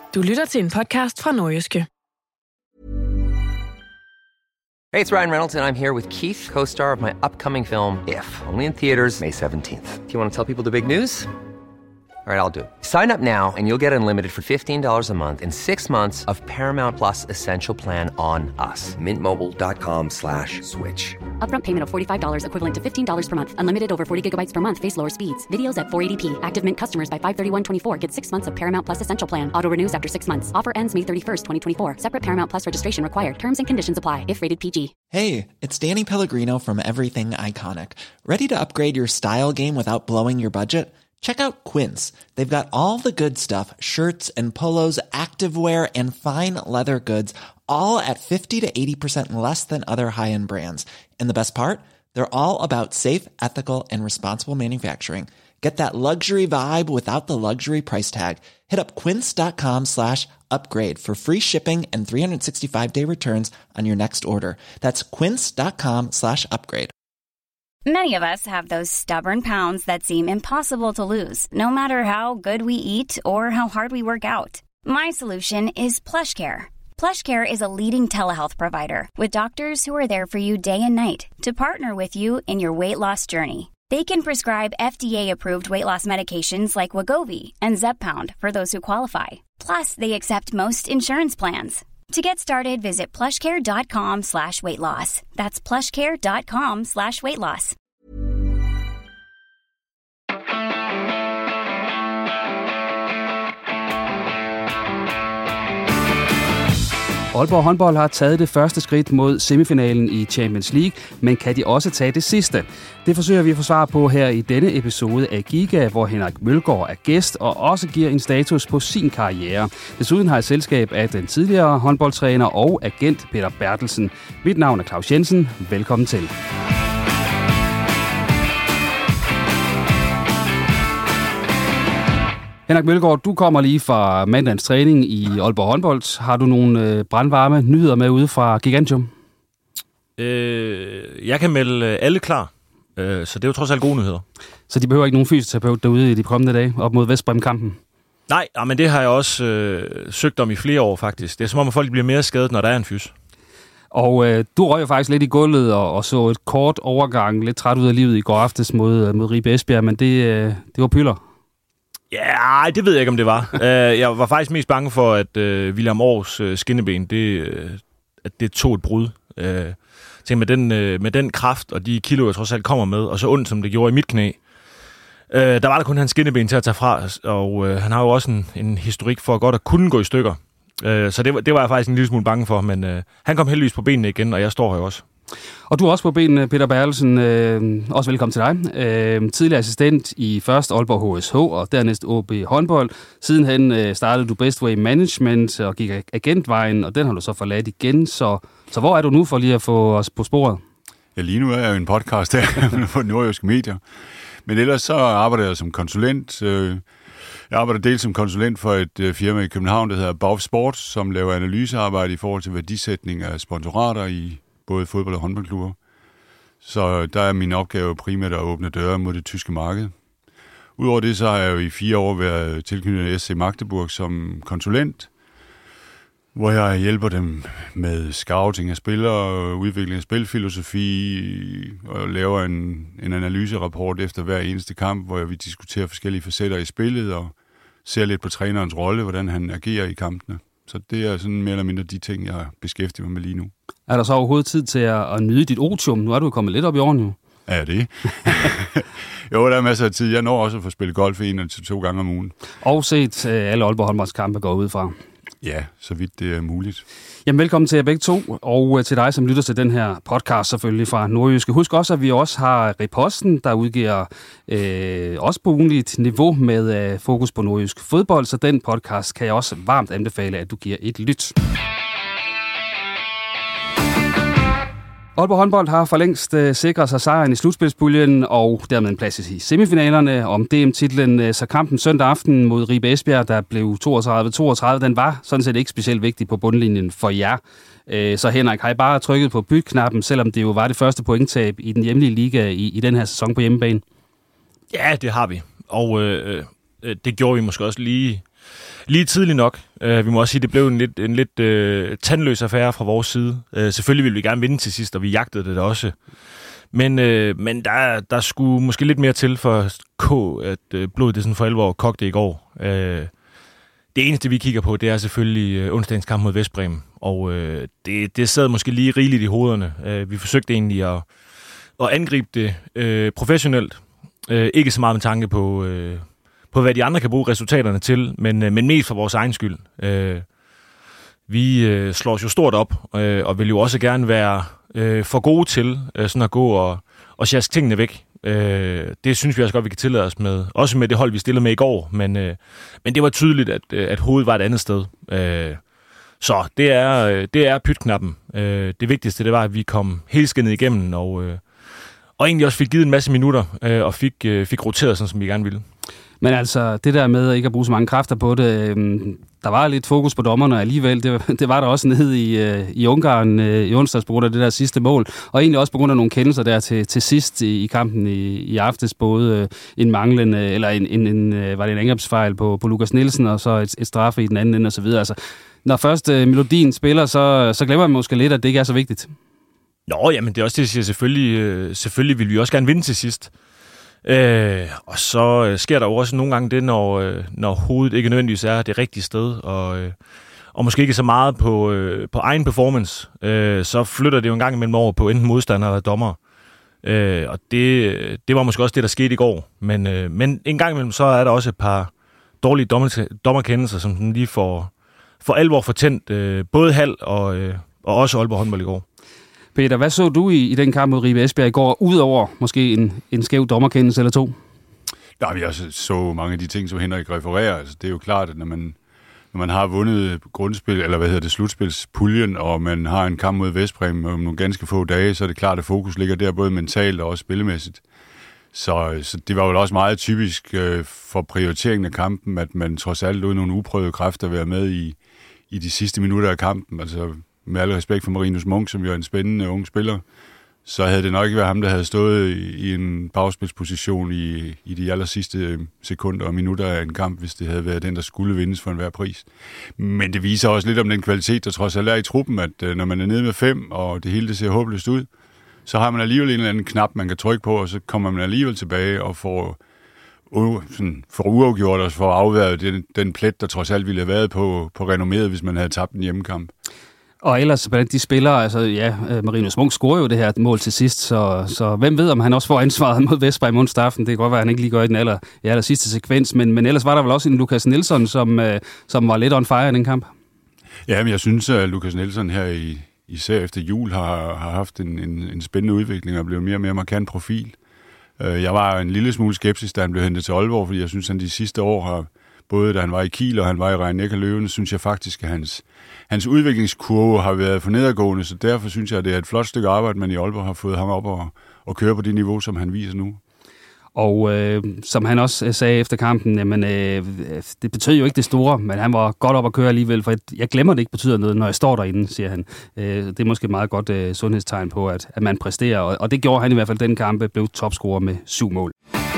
Du lytter til en podcast fra Nordjyske. Hey, it's Ryan Reynolds, and I'm here with Keith, co-star of my upcoming film, If, only in theaters May 17th. Do you want to tell people the big news? All right, I'll do it. Sign up now and you'll get unlimited for $15 a month and 6 months of Paramount Plus Essential Plan on us. MintMobile.com/switch. Upfront payment of $45 equivalent to $15 per month. Unlimited over 40 gigabytes per month. Face lower speeds. Videos at 480p. Active Mint customers by 531.24 get 6 months of Paramount Plus Essential Plan. Auto renews after 6 months. Offer ends May 31st, 2024. Separate Paramount Plus registration required. Terms and conditions apply if rated PG. Hey, it's Danny Pellegrino from Everything Iconic. Ready to upgrade your style game without blowing your budget? Check out Quince. They've got all the good stuff, shirts and polos, activewear, and fine leather goods, all at 50 to 80% less than other high-end brands. And the best part? They're all about safe, ethical, and responsible manufacturing. Get that luxury vibe without the luxury price tag. Hit up quince.com/upgrade for free shipping and 365-day returns on your next order. That's quince.com/upgrade. Many of us have those stubborn pounds that seem impossible to lose, no matter how good we eat or how hard we work out. My solution is PlushCare. PlushCare is a leading telehealth provider with doctors who are there for you day and night to partner with you in your weight loss journey. They can prescribe FDA-approved weight loss medications like Wegovy and Zepbound for those who qualify. Plus, they accept most insurance plans. To get started, visit plushcare.com/weightloss. That's plushcare.com/weightloss. Aalborg håndbold har taget det første skridt mod semifinalen i Champions League, men kan de også tage det sidste? Det forsøger vi at få svar på her i denne episode af Giga, hvor Henrik Mølgaard er gæst og også giver en status på sin karriere. Desuden har jeg selskab af den tidligere håndboldtræner og agent Peter Bertelsen. Mit navn er Claus Jensen. Velkommen til. Henrik Mølgaard, du kommer lige fra mandagens træning i Aalborg håndbold. Har du nogle brandvarme nyheder med ude fra Gigantium? Jeg kan melde alle klar, så det er jo trods alt gode nyheder. Så de behøver ikke nogen fysioterapeut derude i de kommende dage op mod Vestbrem-kampen? Nej, men det har jeg også søgt om i flere år faktisk. Det er som om, at folk bliver mere skadet, når der er en fys. Og du røg jo faktisk lidt i gulvet og så et kort overgang, lidt træt ud af livet i går aftes mod Ribe Esbjerg, men det var pyller. Ja, det ved jeg ikke, om det var. Jeg var faktisk mest bange for, at William Aars skinneben, at det tog et brud. Med den kraft og de kilo, jeg trods alt kommer med, og så ondt, som det gjorde i mit knæ, der var der kun hans skinneben til at tage fra, og han har jo også en historik for godt at kunne gå i stykker. Så det var jeg faktisk en lille smule bange for, men han kom heldigvis på benene igen, og jeg står her også. Og du er også på benene, Peter Bertelsen. Også velkommen til dig. Tidligere assistent i først Aalborg HSH og dernæst OB håndbold. Sidenhen startede du Bestway Management og gik agentvejen, og den har du så forladt igen. Så hvor er du nu for lige at få os på sporet? Ja, lige nu er jeg jo en podcast her på Nordjyske Medier. Men ellers så arbejder jeg som konsulent. Jeg arbejder dels som konsulent for et firma i København, der hedder Bauf Sport, som laver analysearbejde i forhold til værdisætning af sponsorater i både fodbold- og håndboldklubber. Så der er min opgave primært at åbne døre mod det tyske marked. Udover det, så har jeg jo i 4 år været tilknyttet SC Magdeburg som konsulent, hvor jeg hjælper dem med scouting af spillere, udvikling af spilfilosofi, og laver en analyserapport efter hver eneste kamp, hvor vi diskuterer forskellige facetter i spillet, og ser lidt på trænerens rolle, hvordan han agerer i kampene. Så det er sådan mere eller mindre de ting, jeg beskæftiger mig med lige nu. Er der så overhovedet tid til at nyde dit otium? Nu er du kommet lidt op i årene jo. Ja, det. Jo, der er masser af tid. Jeg når også at få spillet golf 1 til 2 gange om ugen. Og set alle Aalborg håndboldskampe går ud fra. Ja, så vidt det er muligt. Jamen, velkommen til jer begge to, og til dig, som lytter til den her podcast selvfølgelig fra Nordjyske. Husk også, at vi også har Riposten, der udgiver også på ugenligt niveau med fokus på nordjysk fodbold, så den podcast kan jeg også varmt anbefale, at du giver et lyt. Aalborg håndbold har for længst sikret sig sejren i slutspilspuljen og dermed en plads i semifinalerne om DM-titlen. Så kampen søndag aften mod Ribe Esbjerg, der blev 32-32, den var sådan set ikke specielt vigtig på bundlinjen for jer. Så Henrik, har I bare trykket på bytknappen, selvom det jo var det første pointtab i den hjemlige liga i den her sæson på hjemmebane? Ja, det har vi. Og det gjorde vi måske også lige Lige tidligt nok. Vi må også sige, det blev en lidt tandløs affære fra vores side. Selvfølgelig ville vi gerne vinde til sidst, og vi jagtede det også. Men der skulle måske lidt mere til for at blodet det sådan for alvor kogte i går. Det eneste, vi kigger på, det er selvfølgelig onsdagens kamp mod Vestbrem. Og det sad måske lige rigeligt i hovederne. Vi forsøgte egentlig at angribe det professionelt. Ikke så meget med tanke på hvad de andre kan bruge resultaterne til, men mest for vores egen skyld. Vi slår os jo stort op, og vil jo også gerne være for gode til sådan at gå og sjaske tingene væk. Det synes vi også godt, vi kan tillade os med. Også med det hold, vi stillede med i går. Men det var tydeligt, at hovedet var et andet sted. Så det er pytknappen. Det vigtigste, det var, at vi kom helskindet igennem, og egentlig også fik givet en masse minutter, og fik roteret sådan, som vi gerne ville. Men altså, det der med ikke at bruge så mange kræfter på det, der var lidt fokus på dommerne alligevel. Det var der også nede i Ungarn i onsdags på grund af det der sidste mål. Og egentlig også på grund af nogle kendelser der til sidst i kampen i aftes. Både en manglende, eller var det en angrebsfejl på Lukas Nielsen, og så et straffe i den anden ende og så videre. Altså, når først melodien spiller, så glemmer man måske lidt, at det ikke er så vigtigt. Nå, jamen det er også det, jeg siger. Selvfølgelig vil vi også gerne vinde til sidst. Og så sker der jo også nogle gange det, når hovedet ikke nødvendigvis er det rigtige sted, og måske ikke så meget på egen performance, så flytter det jo en gang imellem over på enten modstander eller dommer. Og det var måske også det, der skete i går. Men en gang imellem, så er der også et par dårlige dommerkendelser, som lige for alvor fortændt både Hald og også Aalborg håndbold i går. Peter, hvad så du i den kamp mod Ribe Esbjerg i går, udover måske en skæv dommerkendelse eller to? Ja, vi også så mange af de ting, som Henrik refererer. Altså, det er jo klart, at når man har vundet grundspil, eller slutspilspuljen, og man har en kamp mod Vestbrem om nogle ganske få dage, så er det klart, at fokus ligger der både mentalt og også spillemæssigt. Så det var jo også meget typisk for prioriteringen af kampen, at man trods alt lod nogle uprøvede kræfter være med i de sidste minutter af kampen. Altså med al respekt for Marinus Munk, som jo er en spændende ung spiller, så havde det nok ikke været ham, der havde stået i en bagspilsposition i de aller sidste sekunder og minutter af en kamp, hvis det havde været den, der skulle vindes for enhver pris. Men det viser også lidt om den kvalitet, der trods alt er i truppen, at når man er nede med 5, og det hele det ser håbløst ud, så har man alligevel en eller anden knap, man kan trykke på, og så kommer man alligevel tilbage og får uafgjort og får afværet den plet, der trods alt ville have været på renomméet, hvis man havde tabt en hjemmekamp. Og ellers blandt de spillere, altså ja, Marinus Munk scorer jo det her mål til sidst, så hvem ved, om han også får ansvaret mod Vestbrem onsdag aften. Det kan godt være, at han ikke lige gør i den aller sidste sekvens, men ellers var der vel også en Lukas Nielsen, som var lidt on fire i den kamp. Ja, men jeg synes, at Lukas Nielsen her især efter jul har haft en spændende udvikling og blevet mere og mere markant profil. Jeg var en lille smule skeptisk, da han blev hentet til Aalborg, fordi jeg synes, at han de sidste år har, både da han var i Kiel og han var i Rhein-Neckar Löwen, synes jeg faktisk, at hans udviklingskurve har været for nedadgående, så derfor synes jeg, at det er et flot stykke arbejde, man i Aalborg har fået ham op og køre på det niveau, som han viser nu. Og som han også sagde efter kampen, jamen, det betød jo ikke det store, men han var godt op at køre alligevel, for jeg glemmer, det ikke betyder noget, når jeg står derinde, siger han. Det er måske et meget godt sundhedstegn på, at man præsterer, og det gjorde han i hvert fald den kamp, blev topscorer med 7 mål.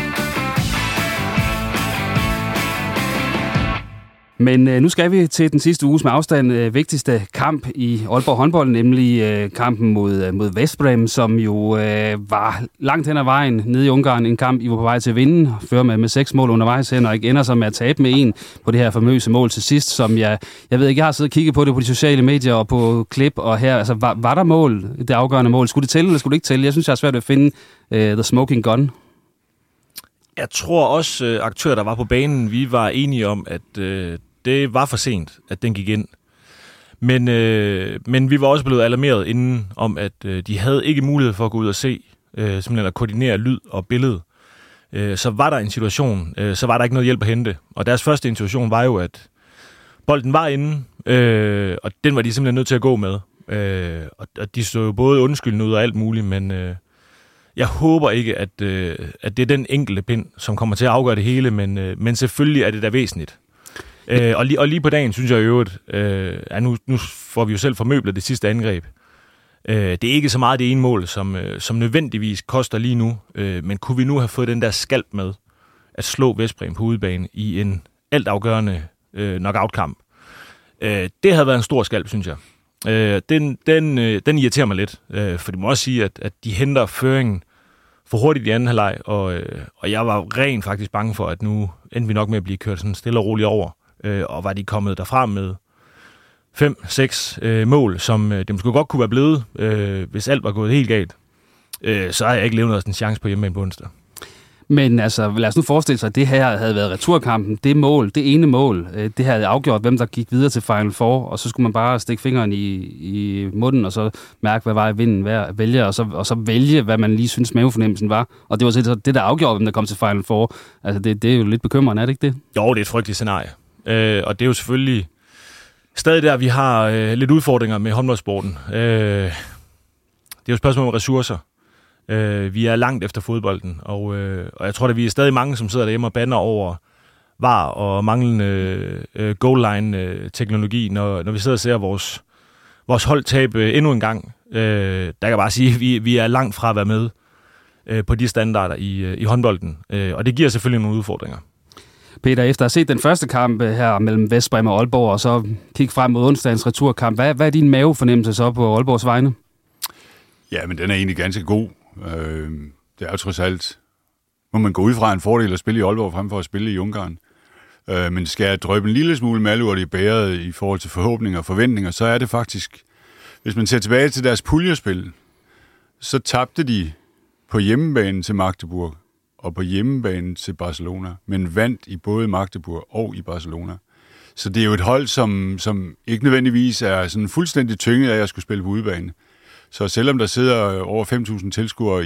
Men nu skal vi til den sidste uges med afstand vigtigste kamp i Aalborg håndbold, nemlig kampen mod Vestbrem, som jo var langt hen ad vejen nede i Ungarn. En kamp, I var på vej til at vinde, fører med 6 mål undervejs hen, og ikke ender så med at tabe med 1 på det her famøse mål til sidst, som jeg ved ikke, jeg har siddet og kigget på det på de sociale medier og på klip, og her, altså var der mål, det afgørende mål? Skulle det tælle, eller skulle det ikke tælle? Jeg synes, jeg har svært ved at finde the smoking gun. Jeg tror også, aktører, der var på banen, vi var enige om, at det var for sent, at den gik ind. Men vi var også blevet alarmeret inden om, at de havde ikke mulighed for at gå ud og se, simpelthen at koordinere lyd og billede. Så var der en situation, så var der ikke noget hjælp at hente. Og deres første intuition var jo, at bolden var inde, og den var de simpelthen nødt til at gå med. Og de stod jo både undskyldende ud og alt muligt, men jeg håber ikke, at det er den enkelte pind, som kommer til at afgøre det hele, men selvfølgelig er det da væsentligt. Og lige på dagen, synes jeg i øvrigt, nu får vi jo selv formøblet det sidste angreb. Det er ikke så meget det ene mål, som nødvendigvis koster lige nu, men kunne vi nu have fået den der skalp med at slå Vestbrem på udebane i en altafgørende knockout-kamp. Det havde været en stor skalp, synes jeg. Den irriterer mig lidt, for det må også sige, at de henter føringen for hurtigt i anden halvleg, og jeg var rent faktisk bange for, at nu endte vi nok med at blive kørt sådan stille og roligt over, og var de kommet derfra med 5-6 mål, som det måske godt kunne være blevet, hvis alt var gået helt galt, så har jeg ikke levet en chance på hjemmebane på onsdag. Men altså, lad os nu forestille sig, at det her havde været returkampen, det ene mål, det havde afgjort, hvem der gik videre til Final Four, og så skulle man bare stikke fingeren i munden, og så mærke, hvad vej vinden vælge, og så vælge, hvad man lige synes mavefornemmelsen var. Og det var så det, der afgjorde, hvem der kom til Final Four. Altså, det er jo lidt bekymrende, er det ikke det? Jo, det er et frygteligt scenarie. Og det er jo selvfølgelig stadig der, vi har lidt udfordringer med håndboldsporten. Det er jo et spørgsmål om ressourcer. Vi er langt efter fodbolden, og jeg tror, at vi er stadig mange, som sidder derhjemme og bander over VAR og manglende goal line teknologi, når vi sidder og ser vores hold tabe endnu en gang. Der kan jeg bare sige, at vi er langt fra at være med på de standarder i håndbolden, og det giver selvfølgelig nogle udfordringer. Peter, efter at have set den første kamp her mellem Veszprém og Aalborg, og så kigge frem mod onsdagens returkamp, hvad er din mavefornemmelse så på Aalborgs vegne? Ja, men den er egentlig ganske god. Det er jo trods alt, må man gå ud fra en fordel at spille i Aalborg frem for at spille i Ungarn. Men skal jeg drøbe en lille smule malurt i bæret i forhold til forhåbninger og forventninger, så er det faktisk, hvis man ser tilbage til deres puljespil, så tabte de på hjemmebane til Magdeburg og på hjemmebane til Barcelona, men vandt i både Magdeburg og i Barcelona. Så det er jo et hold, som ikke nødvendigvis er sådan fuldstændig tynget af at skulle spille på udebane. Så selvom der sidder over 5.000 tilskuere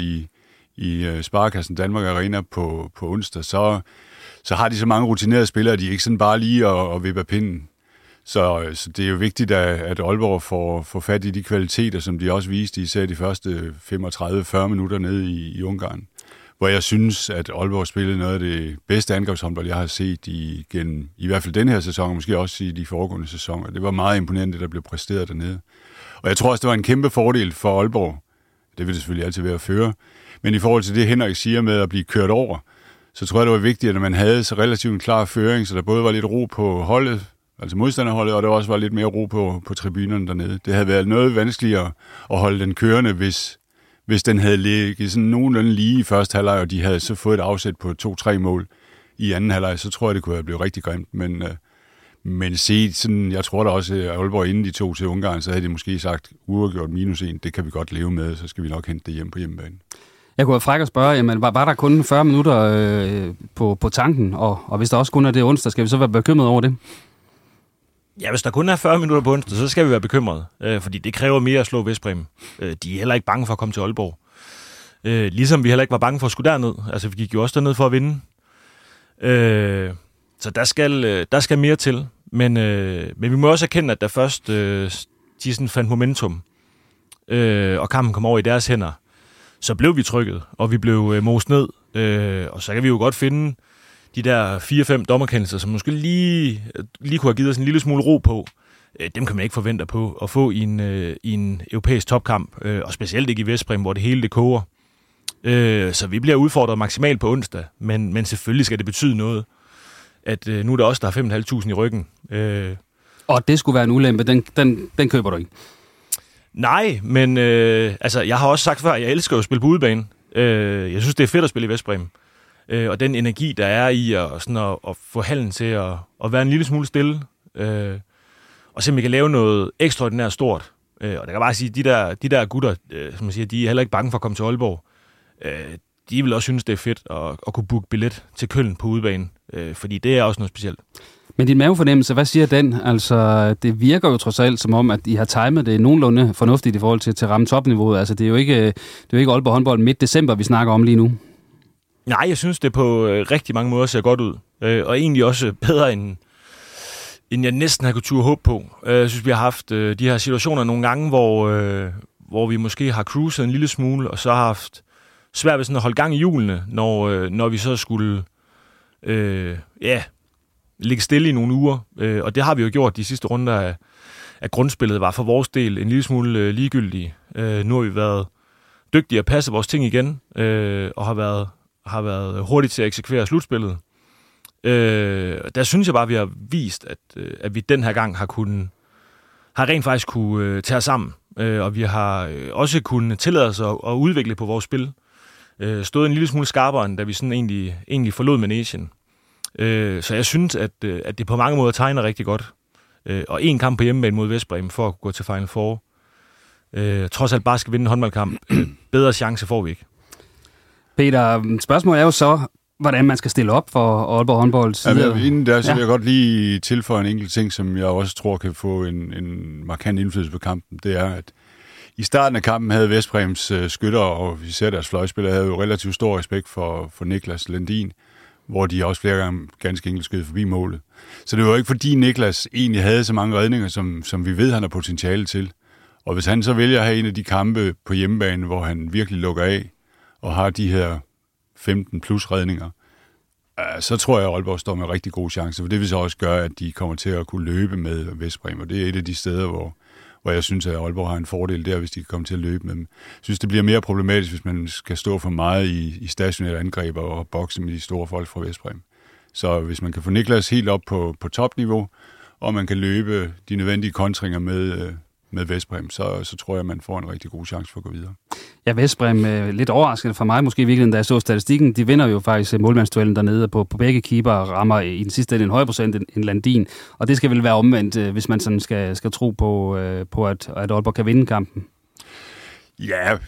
i Sparekassen Danmark Arena på onsdag, så har de så mange rutinerede spillere, at de ikke sådan bare lige at vippe af pinden. Så det er jo vigtigt, at Aalborg får fat i de kvaliteter, som de også viste især de første 35-40 minutter nede i Ungarn. Hvor jeg synes, at Aalborg spillede noget af det bedste angrebshåndbold, jeg har set i hvert fald den her sæson, og måske også i de foregående sæsoner. Det var meget imponerende, det der blev præsteret dernede. Og jeg tror også, det var en kæmpe fordel for Aalborg. Det vil det selvfølgelig altid være at føre. Men i forhold til det, Henrik siger med at blive kørt over, så tror jeg, det var vigtigt, at man havde så relativt en klar føring, så der både var lidt ro på holdet, altså modstanderholdet, og der også var lidt mere ro på tribunerne dernede. Det havde været noget vanskeligere at holde den kørende, hvis den havde ligget sådan nogenlunde lige i første halvleg, og de havde så fået et afsæt på 2-3 mål i anden halvleg, så tror jeg, det kunne have blevet rigtig grimt. Men set sådan, jeg tror da også, at Aalborg inden de tog til Ungarn, så havde de måske sagt, uafgjort -1, det kan vi godt leve med, så skal vi nok hente det hjem på hjemmebane. Jeg kunne være fræk at spørge, jamen, var der kun 40 minutter på tanken, og hvis der også kun er det onsdag, skal vi så være bekymret over det? Ja, hvis der kun er 40 minutter på onsdag, så skal vi være bekymrede, fordi det kræver mere at slå Veszprém. De er heller ikke bange for at komme til Aalborg. Ligesom vi heller ikke var bange for at skulle derned. Altså, vi gik jo også derned for at vinde. Så der skal mere til. Men vi må også erkende, at da først de sådan fandt momentum, og kampen kom over i deres hænder, så blev vi trykket, og vi blev most ned. Og så kan vi jo godt finde de der 4-5 dommerkendelser, som måske lige kunne have givet os en lille smule ro på. Dem kan man ikke forvente på at få i en europæisk topkamp, og specielt ikke i Veszprém, hvor det hele det koger. Så vi bliver udfordret maksimalt på onsdag, men selvfølgelig skal det betyde noget, at nu er det også der er 5.500 i ryggen. Og det skulle være en ulempe, den køber du ikke? Nej, men altså, jeg har også sagt før, at jeg elsker at spille på udebane. Jeg synes, det er fedt at spille i Veszprém. Og den energi, der er i at få hallen til at være en lille smule stille, og se, om vi kan lave noget ekstraordinært stort. Og der kan bare sige, at de der gutter, som man siger, de er heller ikke bange for at komme til Aalborg. De vil også synes, det er fedt at kunne booke billet til Køln på udebane, fordi det er også noget specielt. Men din mavefornemmelse, hvad siger den? Altså, det virker jo trods alt som om, at I har timet det nogenlunde fornuftigt i forhold til at ramme topniveauet. Altså, det er jo ikke Aalborg håndbold midt december, vi snakker om lige nu. Nej, jeg synes, det på rigtig mange måder ser godt ud. Og egentlig også bedre, end jeg næsten har kunnet turde håbe på. Jeg synes, vi har haft de her situationer nogle gange, hvor vi måske har cruiset en lille smule, og så har haft svært ved sådan at holde gang i hjulene, når vi så skulle ligge stille i nogle uger. Og det har vi jo gjort de sidste runder af grundspillet, var for vores del en lille smule ligegyldige. Nu har vi været dygtige at passe vores ting igen, og har været hurtigt til at eksekvere slutspillet. Der synes jeg bare, at vi har vist, at vi den her gang har rent faktisk kunne tage os sammen. Og vi har også kunnet tillade os at udvikle på vores spil. Stået en lille smule skarpere, end da vi sådan egentlig forlod Manation. Så jeg synes, at det på mange måder tegner rigtig godt. Og en kamp på hjemmebane mod Vestbrem for at gå til Final Four. Trods alt bare skal vinde en håndboldkamp. Bedre chance får vi ikke. Peter, spørgsmålet er jo så, hvordan man skal stille op for Aalborg håndbold side. Ja, inden der, så vil jeg godt lige tilføje en enkelt ting, som jeg også tror kan få en markant indflydelse på kampen. Det er, at i starten af kampen havde Vestbrems skytter, og især deres fløjspillere, havde jo relativt stor respekt for Niklas Landin, hvor de også flere gange ganske enkelt skød forbi målet. Så det var jo ikke fordi Niklas egentlig havde så mange redninger, som vi ved, han har potentiale til. Og hvis han så vælger at have en af de kampe på hjemmebane, hvor han virkelig lukker af, og har de her 15 plus redninger, så tror jeg, at Aalborg står med rigtig gode chancer, for det vil så også gøre, at de kommer til at kunne løbe med Vestbrem, og det er et af de steder, hvor jeg synes, at Aalborg har en fordel der, hvis de kan komme til at løbe med dem. Jeg synes, det bliver mere problematisk, hvis man skal stå for meget i stationære angreb og bokse med de store folk fra Vestbrem. Så hvis man kan få Niklas helt op på topniveau, og man kan løbe de nødvendige kontringer med Vestbrem, så tror jeg, at man får en rigtig god chance for at gå videre. Ja, Vestbrem, lidt overraskende for mig måske i virkeligheden, da jeg så statistikken. De vinder jo faktisk målmandsduellen dernede på begge keeper og rammer i den sidste ende en højere procent end Landin. Og det skal vel være omvendt, hvis man sådan skal tro på at Aalborg kan vinde kampen. Ja,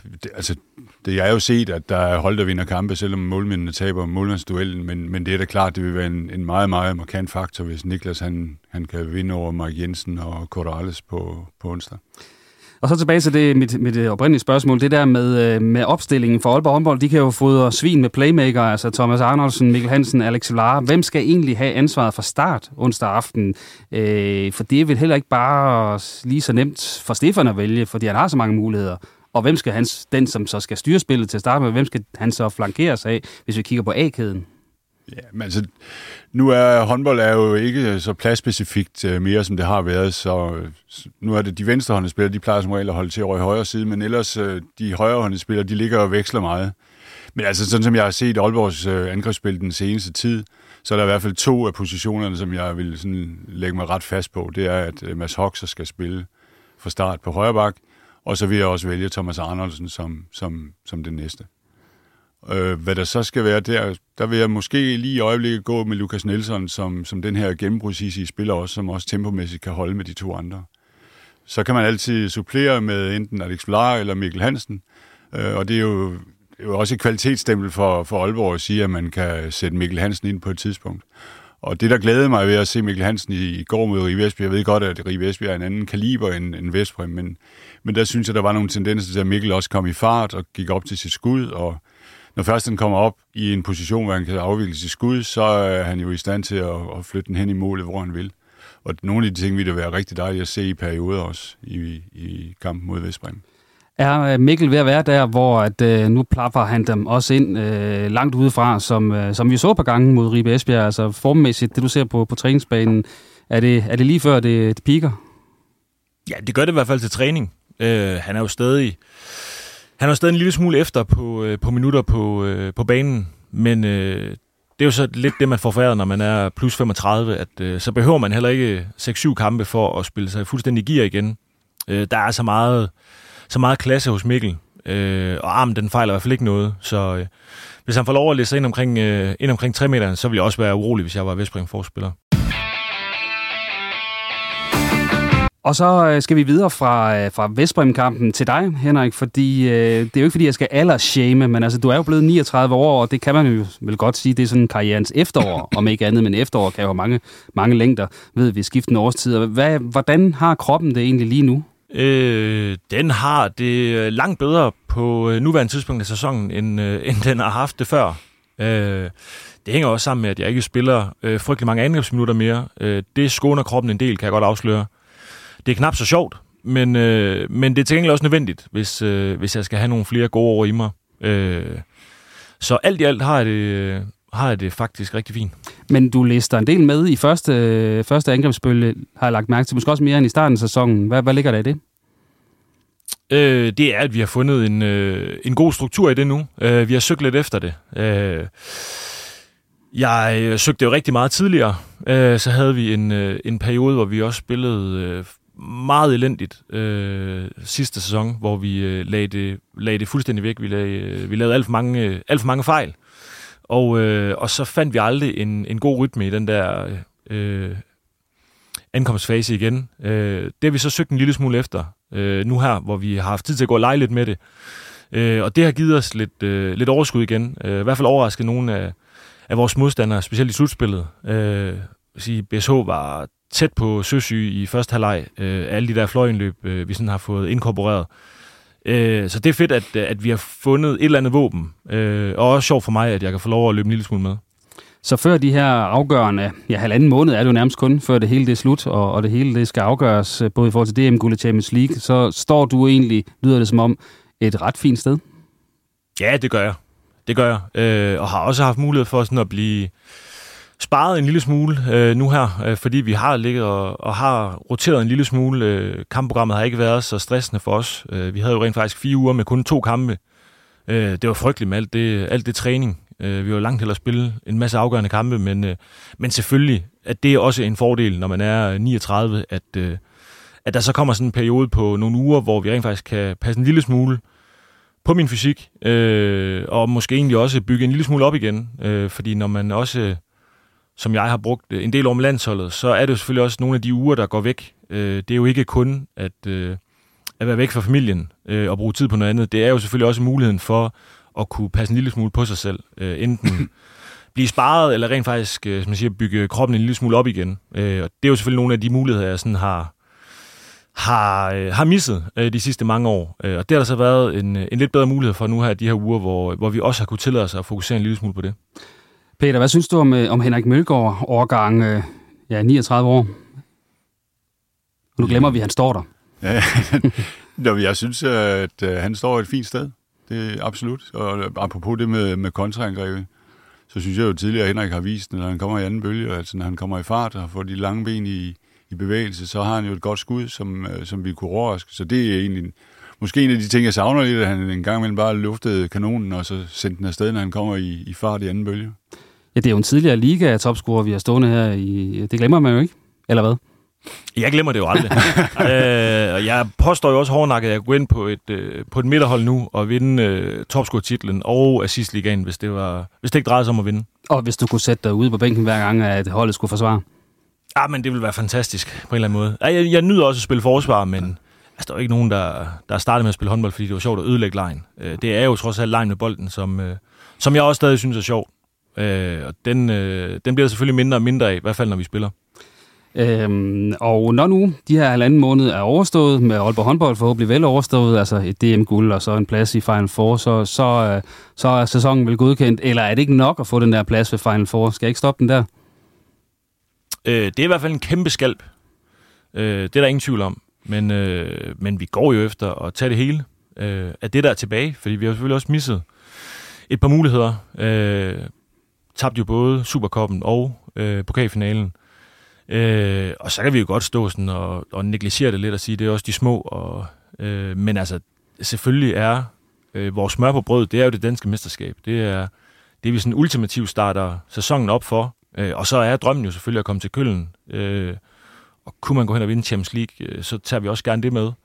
det er jo set, at der er hold, der vinder kampe, selvom målmændene taber målmandsduellen, men det er da klart, det vil være en meget, meget markant faktor, hvis Niklas han kan vinde over Mark Jensen og Corrales på onsdag. Og så tilbage til det, mit oprindelige spørgsmål, det der med opstillingen for Aalborg håndbold. De kan jo fodre svin med playmaker, altså Thomas Arnoldsen, Mikkel Hansen, Alex Vlara. Hvem skal egentlig have ansvaret fra start onsdag aften? For det er vel heller ikke bare lige så nemt for Stefan at vælge, fordi han har så mange muligheder. Og hvem skal den, som så skal styre spillet til at starte med, hvem skal han så flankeres af, hvis vi kigger på A-kæden? Ja, men altså, nu er håndbold jo ikke så pladsspecifikt mere, som det har været, så nu er det de venstrehåndede spillere, de plejer som regel at holde til over i højre side, men ellers de højrehåndede spillere, de ligger og veksler meget. Men altså, sådan som jeg har set Aalborgs angrebsspil den seneste tid, så er der i hvert fald 2 af positionerne, som jeg vil sådan lægge mig ret fast på. Det er, at Mads Hoxer skal spille fra start på højre bak, og så vil jeg også vælge Thomas Arnoldsen som den næste. Hvad der så skal være der vil jeg måske lige i øjeblikket gå med Lukas Nielsen, som den her gennembrudsige spiller også, som også tempomæssigt kan holde med de 2 andre. Så kan man altid supplere med enten Alex Vlara eller Mikkel Hansen, og det er jo også et kvalitetsstempel for Aalborg at sige, at man kan sætte Mikkel Hansen ind på et tidspunkt. Og det, der glædede mig ved at se Mikkel Hansen i går mod Ribe Esbjerg, jeg ved godt, at Ribe Esbjerg er en anden kaliber end Vestbrem, men der synes jeg, der var nogle tendenser til, at Mikkel også kom i fart og gik op til sit skud, og når først han kommer op i en position, hvor han kan afvikle sit skud, så er han jo i stand til at flytte den hen i målet, hvor han vil. Og nogle af de ting vil det være rigtig dejligt at se i perioder også i kampen mod Vestbrem. Er Mikkel ved at være der, hvor at, nu plaffer han dem også ind langt udefra, som vi så på gangen mod Ribe Esbjerg, altså formmæssigt, det du ser på træningsbanen, er det lige før det piker? Ja, det gør det i hvert fald til træning. Han er jo stadig en lille smule efter på minutter på banen, men det er jo så lidt det, man får foræret, når man er plus 35, at så behøver man heller ikke 6-7 kampe for at spille sig fuldstændig gear igen. Der er så meget klasse hos Mikkel, og armen den fejler i hvert fald ikke noget, så hvis han får lov at læse ind omkring 3 meter, så vil jeg også være urolig, hvis jeg var Vestbrem-forspiller. Og så skal vi videre fra Vestbrem-kampen til dig, Henrik, fordi det er jo ikke, fordi jeg skal aldersshame, men altså, du er jo blevet 39 år, og det kan man jo vel godt sige, det er sådan karrierens efterår, om ikke andet, men efterår kan jo have mange længder, ved vi, skiftende årstider. Hvordan har kroppen det egentlig lige nu? Den har det langt bedre på nuværende tidspunkt af sæsonen, end den har haft det før. Det hænger også sammen med, at jeg ikke spiller frygtelig mange angrebsminutter mere. Det skåner kroppen en del, kan jeg godt afsløre. Det er knap så sjovt, men det er til gengæld også nødvendigt, hvis jeg skal have nogle flere gode år i mig. Så alt i alt har jeg det faktisk rigtig fint. Men du lister en del med i første angrebsbølge, har jeg lagt mærke til, måske også mere end i starten af sæsonen. Hvad ligger der i det? Det er, at vi har fundet en god struktur i det nu. Vi har søgt lidt efter det. Jeg søgte jo rigtig meget tidligere. Så havde vi en periode, hvor vi også spillede meget elendigt sidste sæson, hvor vi lagde det fuldstændig væk. Vi lavede alt for mange fejl. Og så fandt vi aldrig en god rytme i den der ankomstfase igen. Det har vi så søgt en lille smule efter nu her, hvor vi har haft tid til at gå og lege lidt med det. Og det har givet os lidt overskud igen. I hvert fald overrasket nogle af vores modstandere, specielt i slutspillet. BSH var tæt på søsyge i første halvleg. Alle de der fløjenløb, vi sådan har fået inkorporeret. Så det er fedt, at vi har fundet et eller andet våben. Og også sjovt for mig, at jeg kan få lov at løbe en lille smule med. Så før de her afgørende, halvanden måned er det jo nærmest kun, før det hele det er slut, og det hele det skal afgøres, både i forhold til DM-guld og Champions League, så står du egentlig, lyder det som om, et ret fint sted? Ja, det gør jeg. Og har også haft mulighed for sådan at blive sparet en lille smule nu her, fordi vi har ligget og har roteret en lille smule. Kampprogrammet har ikke været så stressende for os. Vi havde jo rent faktisk 4 uger med kun 2 kampe. Det var frygteligt med alt det træning. Vi var langt hellere at spille en masse afgørende kampe, men selvfølgelig, at det er også en fordel, når man er 39, at der så kommer sådan en periode på nogle uger, hvor vi rent faktisk kan passe en lille smule på min fysik, og måske egentlig også bygge en lille smule op igen, fordi når man også, som jeg har brugt en del år med landsholdet, så er det jo selvfølgelig også nogle af de uger, der går væk. Det er jo ikke kun at være væk fra familien og bruge tid på noget andet. Det er jo selvfølgelig også muligheden for at kunne passe en lille smule på sig selv. Enten blive sparet, eller rent faktisk som man siger, bygge kroppen en lille smule op igen. Og det er jo selvfølgelig nogle af de muligheder, jeg sådan har misset de sidste mange år. Og det har der så været en lidt bedre mulighed for nu her, de her uger, hvor vi også har kunnet tillade os at fokusere en lille smule på det. Peter, hvad synes du om Henrik Mølgaard, årgang 39 år? Nu glemmer vi, at han står der. Ja, jeg synes, at han står et fint sted. Det er absolut. Og apropos det med kontraangrebet, så synes jeg jo tidligere, at Henrik har vist, når han kommer i anden bølge, altså når han kommer i fart og får de lange ben i bevægelse, så har han jo et godt skud, som vi kunne overraske. Så det er egentlig måske en af de ting, jeg savner lidt, at han en gang imellem bare luftede kanonen, og så sendte den afsted, når han kommer i fart i anden bølge. Ja, det er jo en tidligere liga-topscorer, vi har stående her i. Det glemmer man jo ikke, eller hvad? Jeg glemmer det jo aldrig. Jeg påstår jo også hårdnakket, at jeg går ind på et midterhold nu og vinde topscorer-titlen og assistligaen, hvis det ikke drejede sig om at vinde. Og hvis du kunne sætte dig ude på bænken hver gang, at holdet skulle forsvare? Ja, men det ville være fantastisk på en eller anden måde. Jeg nyder også at spille forsvar, men der er ikke nogen, der startede med at spille håndbold, fordi det var sjovt at ødelægge lejen. Det er jo trods alt lejen med bolden, som jeg også stadig synes er sjov. Og den bliver selvfølgelig mindre og mindre af, i hvert fald når vi spiller. Og når nu de her halvanden måned er overstået, med Aalborg håndbold forhåbentlig vel overstået, altså et DM-guld og så en plads i Final Four, så er sæsonen vel godkendt, eller er det ikke nok at få den der plads ved Final Four? Skal jeg ikke stoppe den der? Det er i hvert fald en kæmpe skalp. Det er der ingen tvivl om. Men vi går jo efter at tage det hele af det, der er tilbage, fordi vi har selvfølgelig også misset et par muligheder. Tabte jo både Supercuppen og pokalfinalen. Og så kan vi jo godt stå sådan og negligere det lidt og sige, det er også de små. Men altså, selvfølgelig er vores smør på brød, det er jo det danske mesterskab. Det er vi sådan ultimativt starter sæsonen op for. Og så er drømmen jo selvfølgelig at komme til Køln. Og kunne man gå hen og vinde Champions League, så tager vi også gerne det med.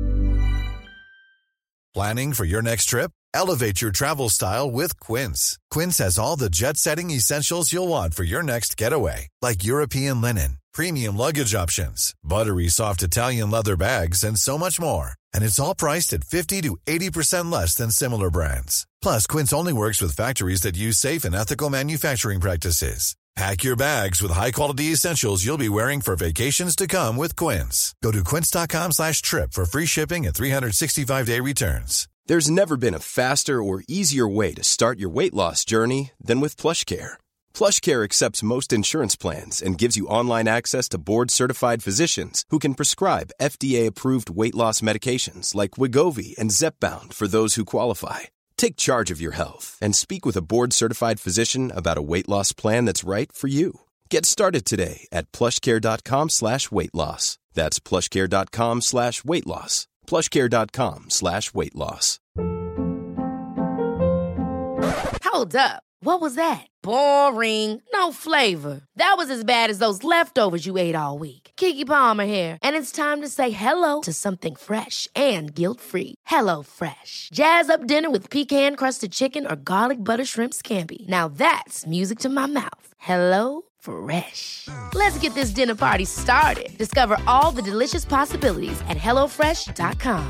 Planning for your next trip? Elevate your travel style with Quince. Quince has all the jet-setting essentials you'll want for your next getaway, like European linen, premium luggage options, buttery soft Italian leather bags, and so much more. And it's all priced at 50 to 80% less than similar brands. Plus, Quince only works with factories that use safe and ethical manufacturing practices. Pack your bags with high-quality essentials you'll be wearing for vacations to come with Quince. Go to quince.com/trip for free shipping and 365-day returns. There's never been a faster or easier way to start your weight loss journey than with PlushCare. PlushCare accepts most insurance plans and gives you online access to board-certified physicians who can prescribe FDA-approved weight loss medications like Wegovy and Zepbound for those who qualify. Take charge of your health and speak with a board-certified physician about a weight loss plan that's right for you. Get started today at plushcare.com/weightloss. That's plushcare.com/weightloss. plushcare.com/weightloss. Hold up. What was that? Boring. No flavor. That was as bad as those leftovers you ate all week. Keke Palmer here, and it's time to say hello to something fresh and guilt-free. Hello Fresh. Jazz up dinner with pecan-crusted chicken or garlic butter shrimp scampi. Now that's music to my mouth. Hello Fresh. Let's get this dinner party started. Discover all the delicious possibilities at hellofresh.com.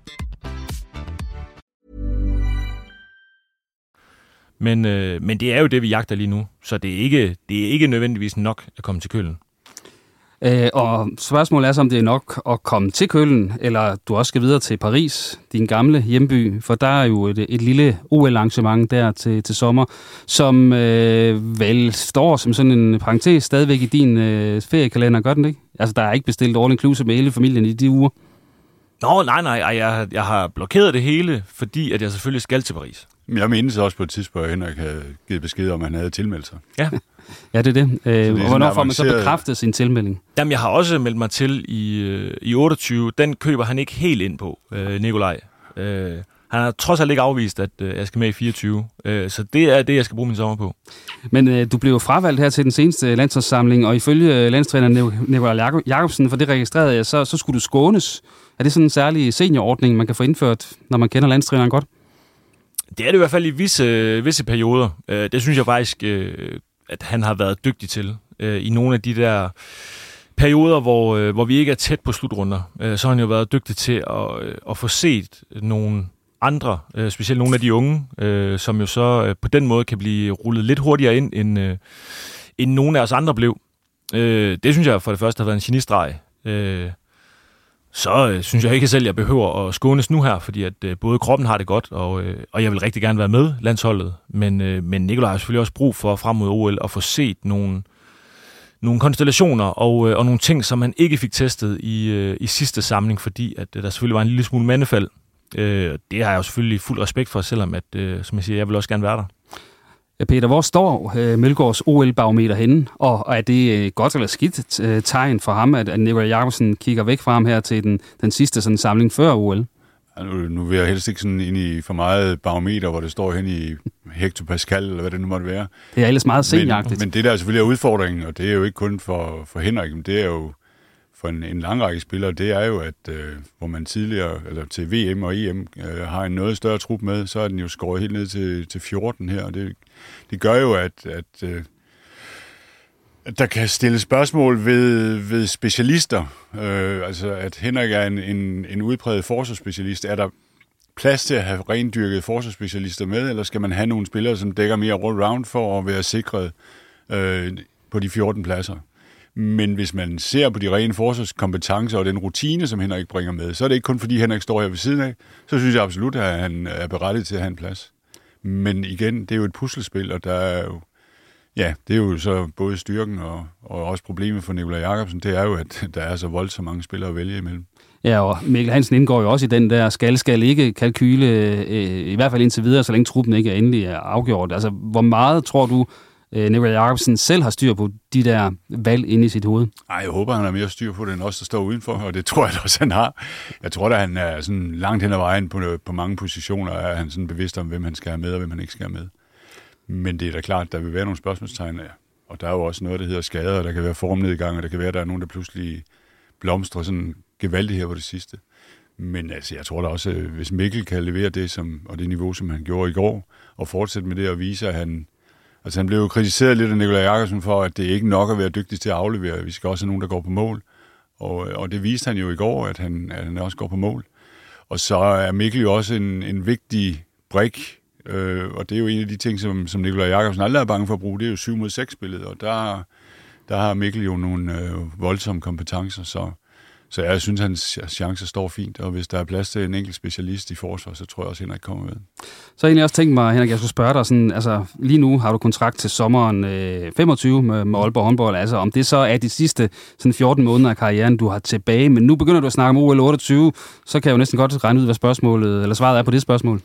Men det er jo det, vi jagter lige nu, så det er ikke nødvendigvis nok at komme til Køln. Og spørgsmålet er så, om det er nok at komme til Køln, eller du også skal videre til Paris, din gamle hjemby, for der er jo et lille OL-arrangement der til sommer, som vel står som sådan en parentes stadigvæk i din feriekalender, gør den ikke? Altså, der er ikke bestilt all inclusive med hele familien i de uger. Nå, nej, jeg har blokeret det hele, fordi at jeg selvfølgelig skal til Paris. Jeg mindes også på et tidspunkt, at Henrik havde givet besked om, at han havde tilmeldt sig. Ja. Ja, det er det. Og hvornår får man så bekræftet sin tilmelding? Jamen, jeg har også meldt mig til i 28. Den køber han ikke helt ind på, Nikolaj. Han har trods alt ikke afvist, at jeg skal med i 24. Så det er det, jeg skal bruge min sommer på. Men du blev jo fravalgt her til den seneste landsholdssamling, og ifølge landstræner Nikolaj Jakobsen, for det registrerede jeg, så skulle du skånes. Er det sådan en særlig seniorordning, man kan få indført, når man kender landstræneren godt? Det er det i hvert fald i visse perioder. Det synes jeg faktisk, at han har været dygtig til. I nogle af de der perioder, hvor vi ikke er tæt på slutrunder, så har han jo været dygtig til at få set nogle andre, specielt nogle af de unge, som jo så på den måde kan blive rullet lidt hurtigere ind, end nogle af os andre blev. Det synes jeg for det første har været en genistreg. Så synes jeg ikke selv, at jeg behøver at skånes nu her, fordi at både kroppen har det godt, og jeg vil rigtig gerne være med landsholdet. Men Nikolaj har selvfølgelig også brug for frem mod OL at få set nogle konstellationer og nogle ting, som man ikke fik testet i sidste samling, fordi at der selvfølgelig var en lille smule mandefald. Det har jeg jo selvfølgelig fuld respekt for, selvom at, som jeg siger, jeg vil også gerne være der. Peter, hvor står Mølgaards OL-barometer henne? Og er det godt eller skidt tegn for ham, at Nikolaj Jakobsen kigger væk fra ham her til den sidste sådan, samling før OL? Ja, nu vil jeg helst ikke sådan ind i for meget barometer, hvor det står hen i hektopascal, eller hvad det nu måtte være. Det er ellers meget seniagtigt. Men det der er selvfølgelig udfordringen, og det er jo ikke kun for Henrik, men det er jo for en lang række spillere, det er jo, at hvor man tidligere, eller til VM og EM, har en noget større trup med, så er den jo skåret helt ned til 14 her, og det gør jo, at der kan stilles spørgsmål ved specialister. Altså, at Henrik er en udpræget forsvarsspecialist. Er der plads til at have rendyrkede forsvarsspecialister med, eller skal man have nogle spillere, som dækker mere all-round for at være sikret på de 14 pladser? Men hvis man ser på de rene forsvarskompetencer og den rutine, som Henrik bringer med, så er det ikke kun fordi Henrik står her ved siden af. Så synes jeg absolut, at han er berettiget til at have en plads. Men igen, det er jo et puslespil, og der er jo, ja, det er jo så både styrken og også problemet for Nikolaj Jakobsen, det er jo, at der er så voldsomt mange spillere at vælge imellem. Ja, og Mikkel Hansen indgår jo også i den der skal ikke kalkyle, i hvert fald indtil videre, så længe truppen ikke er endelig afgjort. Altså, hvor meget tror du, Nikolaj Jakobsen selv har styr på de der valg inde i sit hoved? Nej, jeg håber, han har mere styr på det, end os, der står udenfor, og det tror jeg også, han har. Jeg tror da, han er sådan langt hen ad vejen på mange positioner, er han sådan bevidst om, hvem han skal have med, og hvem han ikke skal have med. Men det er da klart, at der vil være nogle spørgsmålstegn, og der er jo også noget, der hedder skader, der kan være formnedgang, og der kan være, at der er nogen, der pludselig blomstrer sådan gevaldigt her på det sidste. Men altså, jeg tror da også, hvis Mikkel kan levere det, og det niveau, som han gjorde i går, og fortsætte med det og vise, at han blev jo kritiseret lidt af Nikolaj Jakobsen for, at det ikke er nok at være dygtig til at aflevere. Vi skal også have nogen, der går på mål. Og det viste han jo i går, at han også går på mål. Og så er Mikkel jo også en vigtig brik, og det er jo en af de ting, som Nikolaj Jakobsen aldrig er bange for at bruge, det er jo 7-mod-6-spillet, og der har Mikkel jo nogle voldsomme kompetencer, så jeg synes, hans chancer står fint, og hvis der er plads til en enkelt specialist i forsvar, så tror jeg også, Henrik kommer med. Så har jeg egentlig også tænkt mig, Henrik, jeg skulle spørge dig, sådan, altså lige nu har du kontrakt til sommeren 25 med Aalborg håndbold, altså om det så er de sidste sådan 14 måneder af karrieren, du har tilbage, men nu begynder du at snakke om OL 28, så kan jeg jo næsten godt regne ud, hvad svaret er på det spørgsmål.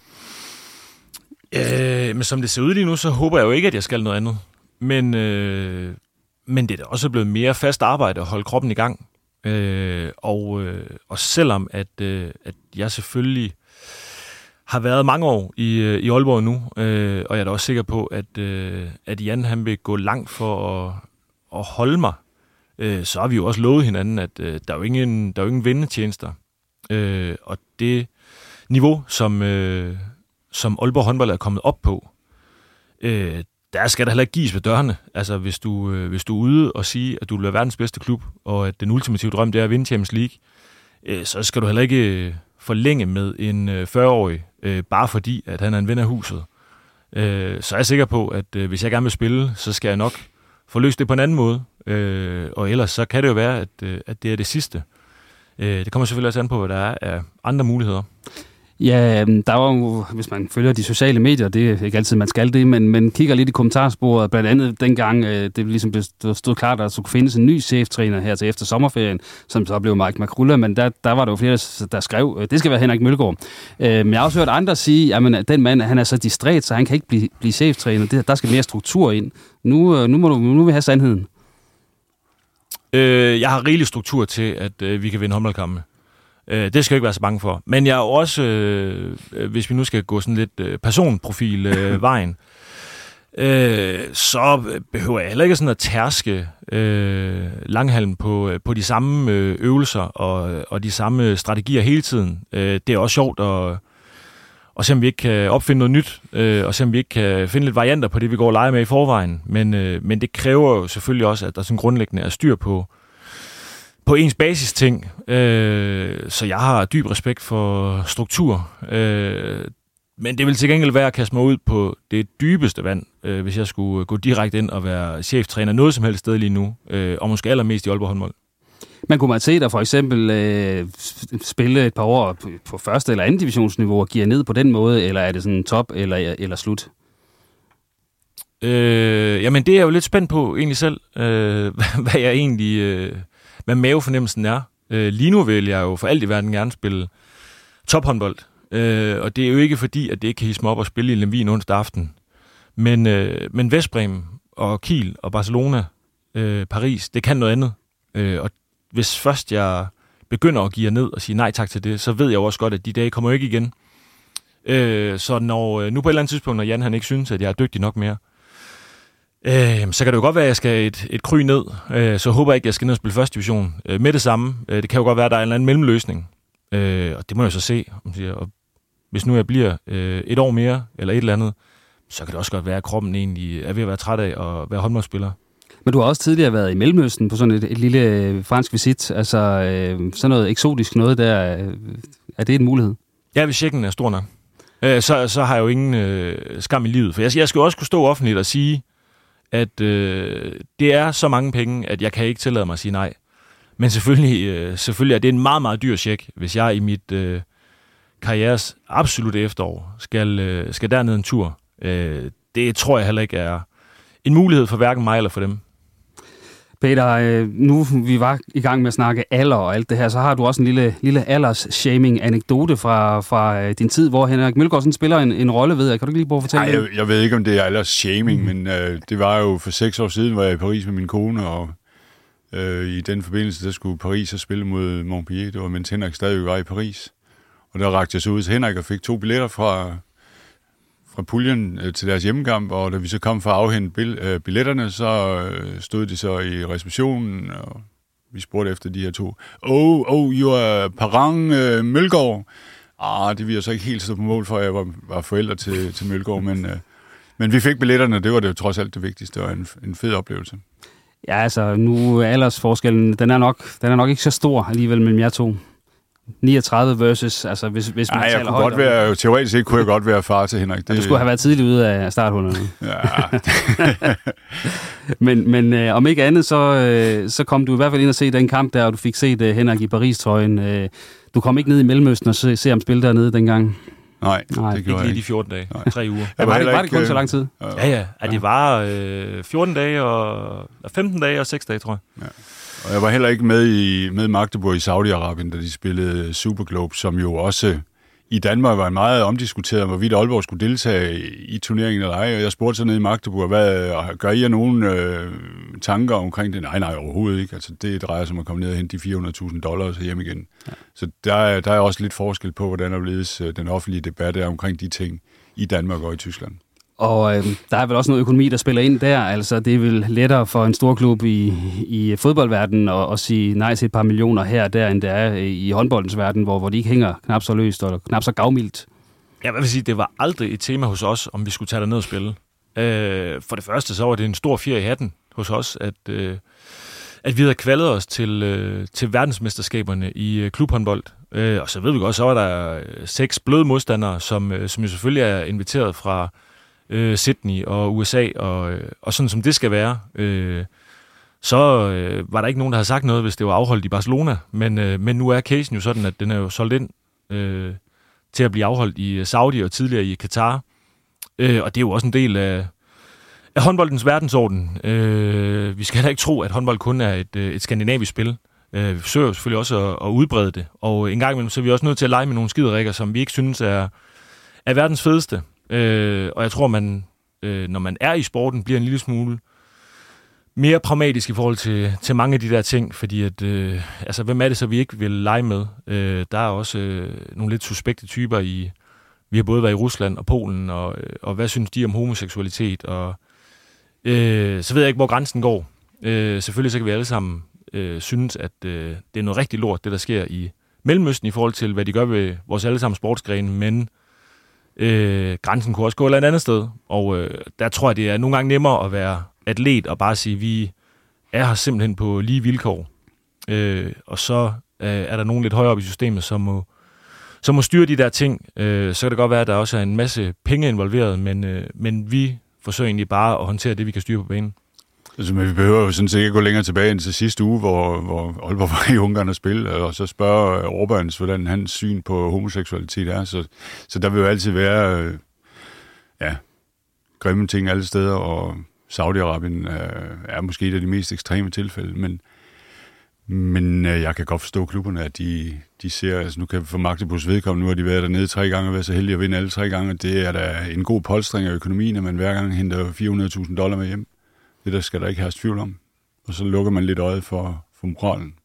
Men som det ser ud lige nu, så håber jeg jo ikke, at jeg skal noget andet. Men det er da også blevet mere fast arbejde at holde kroppen i gang. Og selvom at jeg selvfølgelig har været mange år i Aalborg nu, og jeg er da også sikker på, at Jan han vil gå langt for at holde mig. Så har vi jo også lovet hinanden, at der er jo ingen vennetjenester. Og det niveau, som Aalborg håndbold er kommet op på, der skal der heller ikke gives ved dørene. Altså, hvis du er ude og sige, at du vil være verdens bedste klub, og at den ultimative drøm, det er at vinde Champions League, så skal du heller ikke forlænge med en 40-årig, bare fordi, at han er en ven af huset. Så er jeg sikker på, at hvis jeg gerne vil spille, så skal jeg nok få løst det på en anden måde. Og ellers så kan det jo være, at det er det sidste. Det kommer selvfølgelig også an på, hvad der er af andre muligheder. Ja, der var jo, hvis man følger de sociale medier, det er ikke altid, man skal det, men kigger lidt i kommentarsporet, blandt andet dengang, det ligesom stod klart, at der skulle findes en ny cheftræner her til efter sommerferien, som så blev Mike Makrulla, men der var der jo flere, der skrev, det skal være Henrik Mølgaard. Men jeg har også hørt andre sige, at den mand, han er så distræt, så han kan ikke blive cheftræner. Der skal mere struktur ind. Nu vil vi have sandheden. Jeg har rigelig struktur til, at vi kan vinde håndboldkampe. Det skal jeg ikke være så bange for. Men jeg er også, hvis vi nu skal gå sådan lidt personprofil-vejen, så behøver jeg heller ikke sådan at tærske Langhalm på de samme øvelser og de samme strategier hele tiden. Det er også sjovt at se, om vi ikke kan opfinde noget nyt, og se, om vi ikke kan finde lidt varianter på det, vi går og leger med i forvejen. Men det kræver jo selvfølgelig også, at der sådan grundlæggende er styr på ens basisting. Så jeg har dyb respekt for struktur. Men det vil til gengæld være at kaste mig ud på det dybeste vand, hvis jeg skulle gå direkte ind og være cheftræner noget som helst sted lige nu, og måske allermest i Aalborg håndbold. Men kunne man se dig for eksempel spille et par år på første eller anden divisionsniveau og give ned på den måde, eller er det sådan top eller slut? Jamen det er jeg jo lidt spændt på egentlig selv, hvad jeg egentlig... hvad mavefornemmelsen er. Lige nu vil jeg jo for alt i verden gerne spille tophåndbold. Og det er jo ikke fordi, at det ikke kan hisse mig op og spille i Lemvig onsdag aften. Men Vestbremen og Kiel og Barcelona, Paris, det kan noget andet. Og hvis først jeg begynder at give jer ned og sige nej tak til det, så ved jeg jo også godt, at de dage kommer jo ikke igen. Så når nu på et eller andet tidspunkt, når Jan han ikke synes, at jeg er dygtig nok mere, så kan det jo godt være, at jeg skal et kry ned. Så håber jeg ikke, at jeg skal ned og spille første division med det samme. Det kan jo godt være, at der er en eller anden mellemløsning. Og det må jeg så se. Og hvis nu jeg bliver et år mere, eller et eller andet, så kan det også godt være, at kroppen egentlig er ved at være træt af at være håndboldspiller. Men du har også tidligere været i Mellemøsten på sådan et lille fransk visit. Altså sådan noget eksotisk noget der. Er det en mulighed? Ja, hvis checken er stor nok. Så har jeg jo ingen skam i livet. For jeg skal jo også kunne stå offentligt og sige, at det er så mange penge, at jeg kan ikke tillade mig at sige nej. Men selvfølgelig er det en meget, meget dyr check, hvis jeg i mit karrieres absolutte efterår skal derned en tur. Det tror jeg heller ikke er en mulighed for hverken mig eller for dem. Peter, nu vi var i gang med at snakke alder og alt det her, så har du også en lille alders-shaming-anekdote fra din tid, hvor Henrik Mølgaard spiller en rolle, ved jeg. Kan du ikke lige prøve at fortælle det? Jeg ved ikke, om det er alders-shaming, men det var jo for 6 år siden, var jeg i Paris med min kone, og i den forbindelse, der skulle Paris så spille mod Montpellier. Det var, mens Henrik stadig var i Paris. Og der rakte jeg så ud til Henrik og fik 2 billetter fra puljen til deres hjemmekamp, og da vi så kom for at afhente billetterne, så stod de så i receptionen, og vi spurgte efter de her 2. You are Parang Mølgaard. Det vil jeg så ikke helt stå på mål for, at jeg var forældre til Mølgaard, men vi fik billetterne, det var det jo trods alt det vigtigste, og en fed oplevelse. Ja, altså nu er aldersforskellen, den er nok ikke så stor alligevel mellem jer to. 39 versus, altså hvis man taler jeg kunne godt være, teoretisk set kunne jeg godt være far til Henrik. Du skulle have været tidligt ude af starthunderne. Ja. men om ikke andet, så kom du i hvert fald ind og se den kamp der, og du fik set Henrik i Paris-trøjen. Du kom ikke ned i Mellemøsten og se ham spille dernede dengang. Nej, det gjorde ikke lige de 14 dage. 3 uger. Var det kun så lang tid? Ja. Det var 14 dage og 15 dage og 6 dage, tror jeg. Ja. Og jeg var heller ikke med i Magdeburg i Saudi-Arabien, da de spillede Super Globe, som jo også i Danmark var meget omdiskuteret, hvorvidt Aalborg skulle deltage i turneringen eller ej. Og jeg spurgte så nede i Magdeburg, gør I nogen tanker omkring det? Nej, overhovedet ikke. Altså, det drejer sig om at komme ned og hente de $400,000 og hjem igen. Ja. Så der er også lidt forskel på, hvordan den offentlige debat er omkring de ting i Danmark og i Tyskland. Og der er vel også noget økonomi, der spiller ind der. Altså, det er vel lettere for en stor klub i fodboldverdenen at sige nej til et par millioner her og der, end det er i håndboldens verden, hvor de ikke hænger knap så løst og knap så gavmildt. Jeg vil sige, det var aldrig et tema hos os, om vi skulle tage derned og spille. For det første, så var det en stor fjer i hatten hos os, at vi havde kvalet os til verdensmesterskaberne i klubhåndbold. Og så ved vi godt, så var der 6 bløde modstandere, som jo selvfølgelig er inviteret fra Sydney og USA, og sådan som det skal være, så var der ikke nogen, der havde sagt noget, hvis det var afholdt i Barcelona, men nu er casen jo sådan, at den er jo solgt ind til at blive afholdt i Saudi og tidligere i Katar, og det er jo også en del af håndboldens verdensorden. Vi skal heller ikke tro, at håndbold kun er et skandinavisk spil. Vi forsøger jo selvfølgelig også at udbrede det, og en gang imellem så er vi også nødt til at lege med nogle skiderikker, som vi ikke synes er verdens fedeste. Og jeg tror, man, når man er i sporten, bliver en lille smule mere pragmatisk i forhold til mange af de der ting, fordi at, altså, hvem er det så, vi ikke vil lege med? Der er også nogle lidt suspekte typer vi har både været i Rusland og Polen, og hvad synes de om homoseksualitet? Og så ved jeg ikke, hvor grænsen går. Selvfølgelig så kan vi alle sammen synes, at det er noget rigtig lort, det der sker i Mellemøsten i forhold til, hvad de gør ved vores allesammen sportsgrene, men grænsen kunne også gå et andet sted, og der tror jeg, det er nogle gange nemmere at være atlet og bare sige, vi er her simpelthen på lige vilkår. Og så er der nogen lidt højere op i systemet, som må styre de der ting. Så kan det godt være, at der også er en masse penge involveret, men vi forsøger egentlig bare at håndtere det, vi kan styre på banen. Altså, men vi behøver jo sådan set ikke gå længere tilbage end til sidste uge, hvor Aalborg var i Ungarn og spille, og så spørger Orbáns, hvordan hans syn på homoseksualitet er. Så der vil jo altid være grimme ting alle steder, og Saudi-Arabien er måske et af de mest ekstreme tilfælde, men jeg kan godt forstå klubberne, at de ser, altså nu kan vi få Magdeburgs vedkommende, nu har de været dernede 3 gange og været så heldige at vinde alle 3 gange, det er da en god polstring af økonomien, at man hver gang henter $400,000 med hjem. Det der skal der ikke have tvivl om. Og så lukker man lidt øjet for moralen.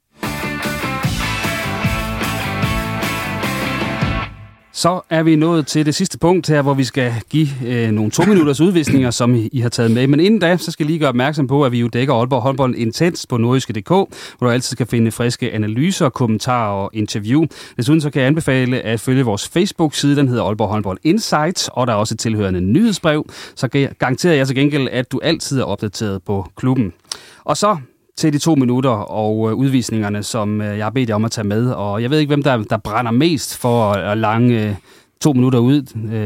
Så er vi nået til det sidste punkt her, hvor vi skal give nogle 2 minutters udvisninger, som I har taget med. Men inden da, så skal jeg lige gøre opmærksom på, at vi jo dækker Aalborg håndbold intens på nordjyske.dk, hvor du altid kan finde friske analyser, kommentarer og interview. Desuden så kan jeg anbefale at følge vores Facebook-side, den hedder Aalborg Håndbold Insights, og der er også et tilhørende nyhedsbrev. Så garanterer jeg til gengæld, at du altid er opdateret på klubben. Og så til de 2 minutter og udvisningerne, som jeg har bedt jer om at tage med. Og jeg ved ikke, hvem der brænder mest for at lange 2 minutter ud.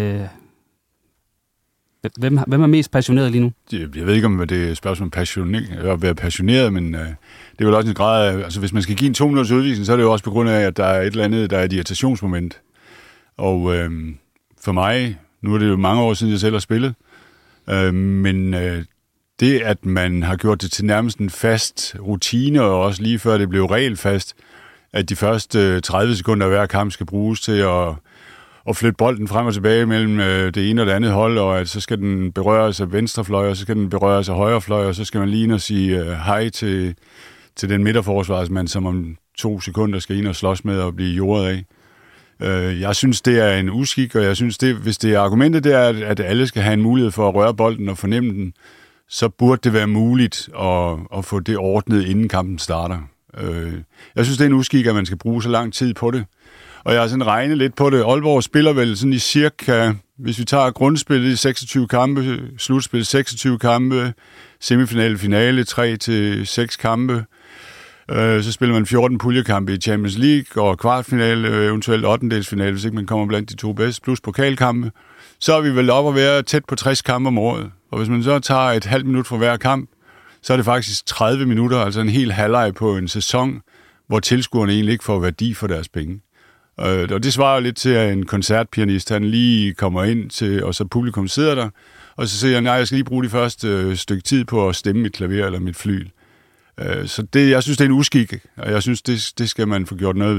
Hvem er mest passioneret lige nu? Jeg ved ikke, om det er et spørgsmål om at være passioneret, men det er vel også en grad af, altså hvis man skal give en 2 minutters udvisning, så er det jo også på grund af, at der er et eller andet, der er et irritationsmoment. Og for mig, nu er det jo mange år siden, jeg selv har spillet, men det, at man har gjort det til nærmest en fast rutine, og også lige før det blev regelfast, at de første 30 sekunder af hver kamp skal bruges til at flytte bolden frem og tilbage mellem det ene og det andet hold, og at så skal den berøres af venstrefløj, og så skal den berøres af højrefløj, og så skal man lige ind og sige hej til den midterforsvarsmand, som om 2 sekunder skal ind og slås med og blive jordet af. Jeg synes, det er en uskik, og jeg synes, hvis det er argumentet, det er, at alle skal have en mulighed for at røre bolden og fornemme den, så burde det være muligt at få det ordnet, inden kampen starter. Jeg synes, det er en uskik, at man skal bruge så lang tid på det. Og jeg har sådan regnet lidt på det. Aalborg spiller vel sådan i cirka, hvis vi tager grundspillet i 26 kampe, slutspil 26 kampe, semifinale, finale 3-6 kampe. Så spiller man 14 puljekampe i Champions League, og kvartfinale, eventuelt 8-delsfinale, hvis ikke man kommer blandt de 2 bedste, plus pokalkampe. Så er vi vel op at være tæt på 60 kampe om året. Og hvis man så tager et halvt minut for hver kamp, så er det faktisk 30 minutter, altså en hel halvleg på en sæson, hvor tilskuerne egentlig ikke får værdi for deres penge. Og det svarer lidt til, at en koncertpianist, han lige kommer ind til, og så publikum sidder der, og så siger han, nej, jeg skal lige bruge de første stykke tid på at stemme mit klaver eller mit flyl. Så jeg synes, det er en uskik, og jeg synes, det skal man få gjort noget ved.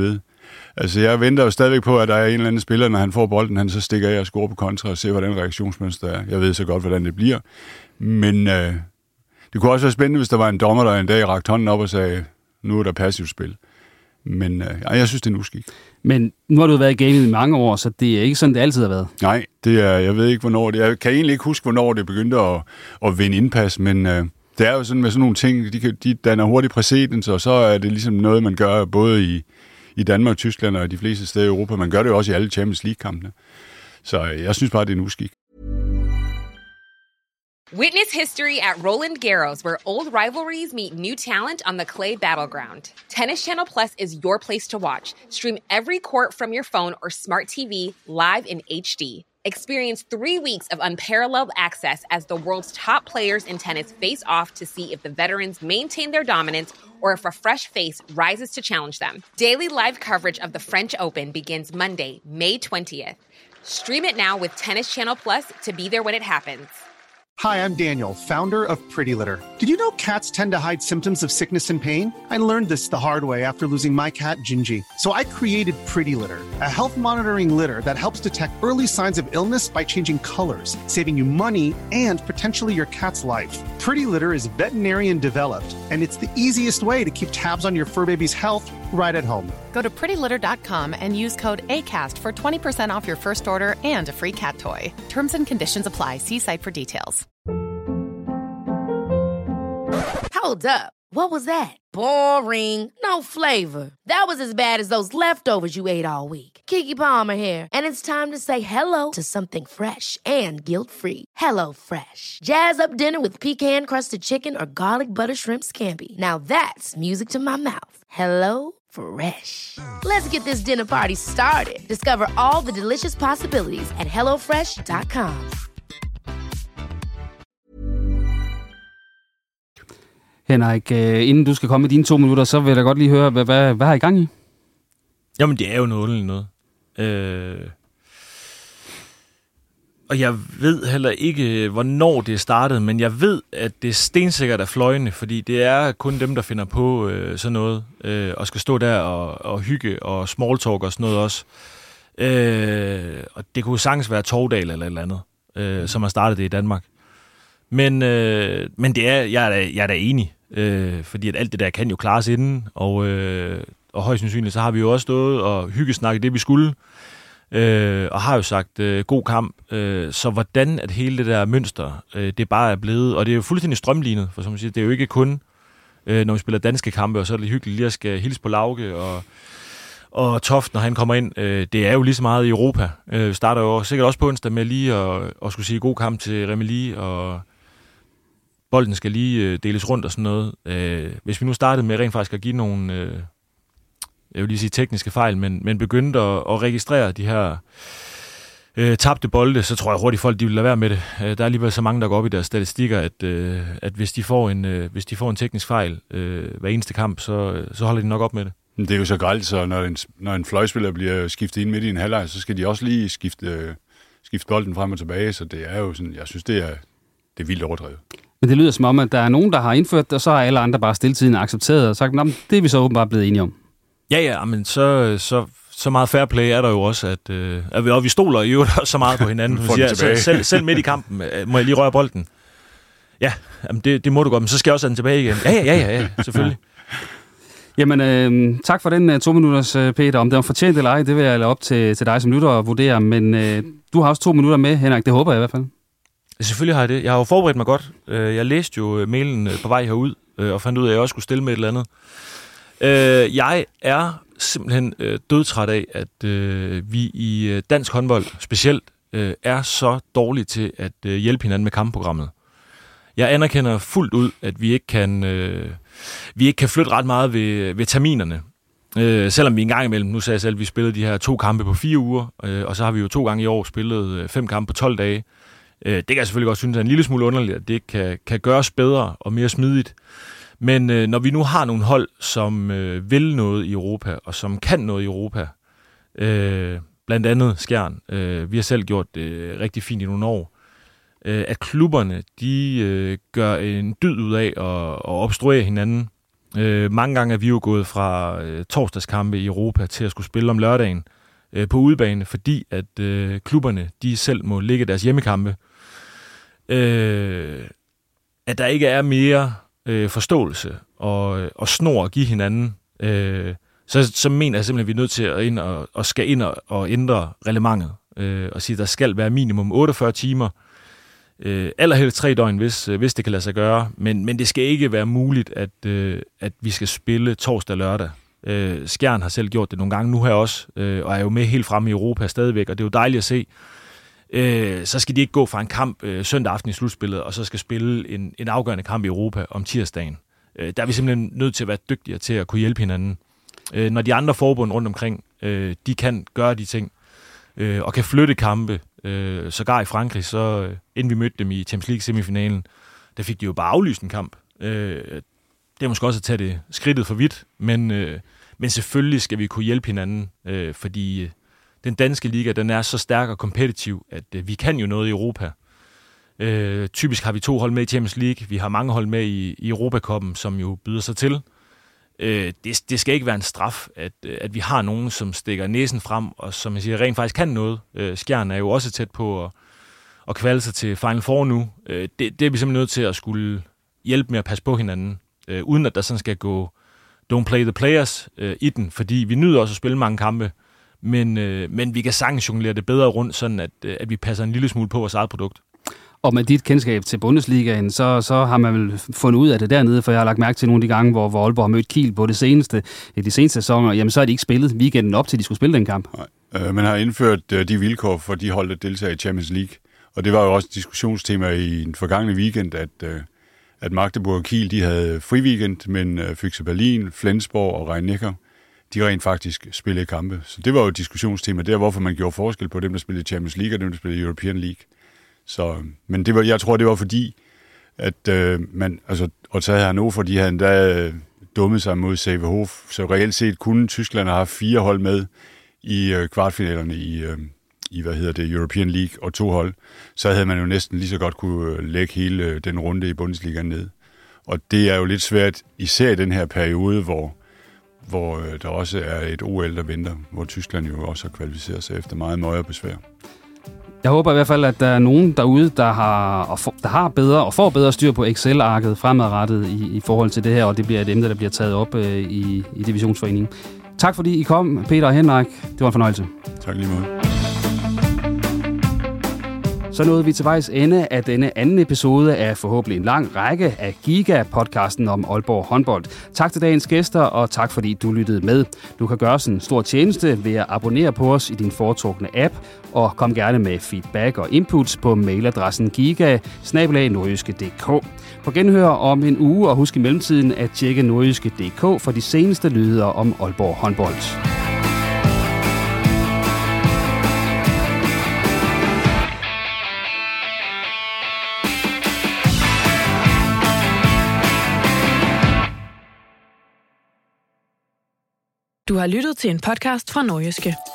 Altså, jeg venter jo stadigvæk på, at der er en eller anden spiller, når han får bolden, han så stikker af og scorer på kontra og ser, hvordan reaktionsmønster er. Jeg ved så godt, hvordan det bliver. Men det kunne også være spændende, hvis der var en dommer, der en dag rakte hånden op og sagde, nu er der passivt spil. Men jeg synes, det er en uskik. Men nu har du været i gamet i mange år, så det er ikke sådan, det altid har været. Nej, jeg ved ikke, hvornår det er. Jeg kan egentlig ikke huske, hvornår det begyndte at vinde indpas, men det er jo sådan med sådan nogle ting, de danner hurtigt præcedens, og så er det ligesom noget, man gør både i Danmark, Tyskland og de fleste steder i Europa. Man gør det jo også i alle Champions League-kampene. Så jeg synes bare, det er en uskik. Witness history at Roland Garros, where old rivalries meet new talent on the clay battleground. Tennis Channel Plus is your place to watch. Stream every court from your phone or smart TV live in HD. Experience 3 weeks of unparalleled access as the world's top players in tennis face off to see if the veterans maintain their dominance or if a fresh face rises to challenge them. Daily live coverage of the French Open begins Monday, May 20th. Stream it now with Tennis Channel Plus to be there when it happens. Hi, I'm Daniel, founder of Pretty Litter. Did you know cats tend to hide symptoms of sickness and pain? I learned this the hard way after losing my cat, Gingy. So I created Pretty Litter, a health monitoring litter that helps detect early signs of illness by changing colors, saving you money and potentially your cat's life. Pretty Litter is veterinarian developed, and it's the easiest way to keep tabs on your fur baby's health right at home. Go to prettylitter.com and use code ACAST for 20% off your first order and a free cat toy. Terms and conditions apply. See site for details. Hold up. What was that? Boring. No flavor. That was as bad as those leftovers you ate all week. Keke Palmer here, and it's time to say hello to something fresh and guilt-free. Hello Fresh. Jazz up dinner with pecan-crusted chicken or garlic butter shrimp scampi. Now that's music to my mouth. Hello Fresh. Let's get this dinner party started. Discover all the delicious possibilities at hellofresh.com. Henrik, inden du skal komme med dine 2 minutter, så vil jeg godt lige høre, hvad har I gang i? Jamen, det er jo noget. Og jeg ved heller ikke, hvornår det startede, men jeg ved, at det er stensikkert af fløjene, fordi det er kun dem, der finder på sådan noget, og skal stå der og hygge og smalltalk og sådan noget også. Og det kunne sagtens være Torvdal eller et eller andet, som har startet det i Danmark. Men det er, jeg er da enig, fordi at alt det der kan jo klares inden, og højst sandsynligt, så har vi jo også stået og hyggesnakket det, vi skulle, og har jo sagt god kamp. Så hvordan at hele det der mønster, det bare er blevet, og det er jo fuldstændig strømlignet, for som man siger, det er jo ikke kun, når vi spiller danske kampe, og så er det hyggeligt lige at skal hilse på Lauke og Toft, når han kommer ind. Det er jo lige så meget i Europa. Vi starter jo sikkert også på onsdag med lige at skulle sige god kamp til Remeli, og bolden skal lige deles rundt og sådan noget. Hvis vi nu startede med rent faktisk at give nogle, jeg vil lige sige tekniske fejl, men begyndte at registrere de her tabte bolde, så tror jeg hurtigt folk, de vil lade være med det. Der er alligevel så mange, der går op i deres statistikker, at hvis de får en teknisk fejl hver eneste kamp, så holder de nok op med det. Det er jo så grelt, så når en fløjspiller bliver skiftet ind midt i en halvleg, så skal de også lige skifte bolden frem og tilbage, så det er jo sådan, jeg synes, det er vildt overdrevet. Men det lyder som om, at der er nogen, der har indført det, og så har alle andre bare stilletiden accepteret og sagt, det er vi så åbenbart blevet enige om. Ja, men så meget fair play er der jo også, at vi stoler jo så meget på hinanden. Selv midt i kampen, må jeg lige røre bolden? Ja, jamen det må du godt, men så skal jeg også have den tilbage igen. Ja, selvfølgelig. Jamen, tak for den 2 minutters, Peter. Om det var fortjent eller ej, det vil jeg lade op til dig som lytter og vurdere. Men du har også 2 minutter med, Henrik. Det håber jeg i hvert fald. Selvfølgelig har jeg det. Jeg har jo forberedt mig godt. Jeg læste jo mailen på vej herud, og fandt ud af, at jeg også skulle stille med et eller andet. Jeg er simpelthen dødtræt af, at vi i dansk håndbold specielt er så dårlige til at hjælpe hinanden med kampprogrammet. Jeg anerkender fuldt ud, at vi ikke kan flytte ret meget ved terminerne. Selvom vi en gang imellem, nu sagde jeg selv, at vi spillede de her 2 kampe på 4 uger, og så har vi jo 2 gange i år spillet 5 kampe på 12 dage. Det kan jeg selvfølgelig godt synes er en lille smule underligt, at det kan gøres bedre og mere smidigt. Men når vi nu har nogle hold, som vil noget i Europa, og som kan noget i Europa, blandt andet Skjern, vi har selv gjort det rigtig fint i nogle år, at klubberne, de gør en dyd ud af at obstruere hinanden, Mange gange er vi jo gået fra torsdagskampe i Europa til at skulle spille om lørdagen på udebane, fordi at klubberne de selv må lægge deres hjemmekampe. At der ikke er mere forståelse og snor at give hinanden, så mener jeg simpelthen, at vi er nødt til at skal ind og ændre reglementet og sige, at der skal være minimum 48 timer, allerhelst 3 døgn, hvis det kan lade sig gøre, men det skal ikke være muligt, at vi skal spille torsdag og lørdag. Skjern har selv gjort det nogle gange nu her også, og er jo med helt fremme i Europa stadigvæk, og det er jo dejligt at se. Så skal de ikke gå fra en kamp søndag aften i slutspillet, og så skal spille en afgørende kamp i Europa om tirsdagen. Der er vi simpelthen nødt til at være dygtigere til at kunne hjælpe hinanden. Når de andre forbund rundt omkring, de kan gøre de ting, og kan flytte kampe, sågar i Frankrig, så inden vi mødte dem i Champions League semifinalen, der fik de jo bare aflyst en kamp. Det er måske også at tage det skridtet for vidt, men selvfølgelig skal vi kunne hjælpe hinanden, fordi den danske liga, den er så stærk og kompetitiv, at vi kan jo noget i Europa. Typisk har vi 2 hold med i Champions League, vi har mange hold med i Europacupen, som jo byder sig til. Det skal ikke være en straf, at vi har nogen, som stikker næsen frem, og som jeg siger, rent faktisk kan noget. Skjern er jo også tæt på at kvalde sig til Final Four nu. Det er vi simpelthen nødt til at skulle hjælpe med at passe på hinanden, uden at der sådan skal gå don't play the players i den, fordi vi nyder også at spille mange kampe, men vi kan sagtens jonglere det bedre rundt, sådan at vi passer en lille smule på vores eget produkt. Og med dit kendskab til Bundesligaen, så har man vel fundet ud af det dernede, for jeg har lagt mærke til nogle af de gange, hvor Aalborg har mødt Kiel på de seneste sæsoner, jamen så har de ikke spillet weekenden op til, de skulle spille den kamp. Nej. Man har indført de vilkår for de hold, der deltager i Champions League, og det var jo også et diskussionstema i den forgangne weekend, at Magdeburg og Kiel, de havde fri weekend, men Füchse Berlin, Flensborg og Rhein-Neckar, de rent faktisk spillede kampe. Så det var jo et diskussionstema der, hvorfor man gjorde forskel på dem, der spillede Champions League og dem, der spillede European League. Så, men jeg tror, det var fordi, at og så havde Hannover, de havde endda dummet sig mod CVH, så reelt set kunne Tyskland have 4 hold med i kvartfinalerne i European League og 2 hold, så havde man jo næsten lige så godt kunne lægge hele den runde i Bundesligaen ned. Og det er jo lidt svært, især i den her periode, hvor der også er et OL, der venter, hvor Tyskland jo også har kvalificeret sig efter meget møje og besvær. Jeg håber i hvert fald, at der er nogen derude, der har bedre og får bedre styr på Excel-arket fremadrettet i forhold til det her, og det bliver et emne, der bliver taget op i Divisionsforeningen. Tak fordi I kom, Peter og Henrik. Det var en fornøjelse. Tak lige måde. Så nåede vi til vejs ende af denne anden episode af forhåbentlig en lang række af Giga-podcasten om Aalborg håndbold. Tak til dagens gæster, og tak fordi du lyttede med. Du kan gøre os en stor tjeneste ved at abonnere på os i din foretrukne app, og kom gerne med feedback og inputs på mailadressen giga@nordjyske.dk. På genhør om en uge, og husk i mellemtiden at tjekke nordjyske.dk for de seneste nyheder om Aalborg håndbold. Du har lyttet til en podcast fra Nordjyske.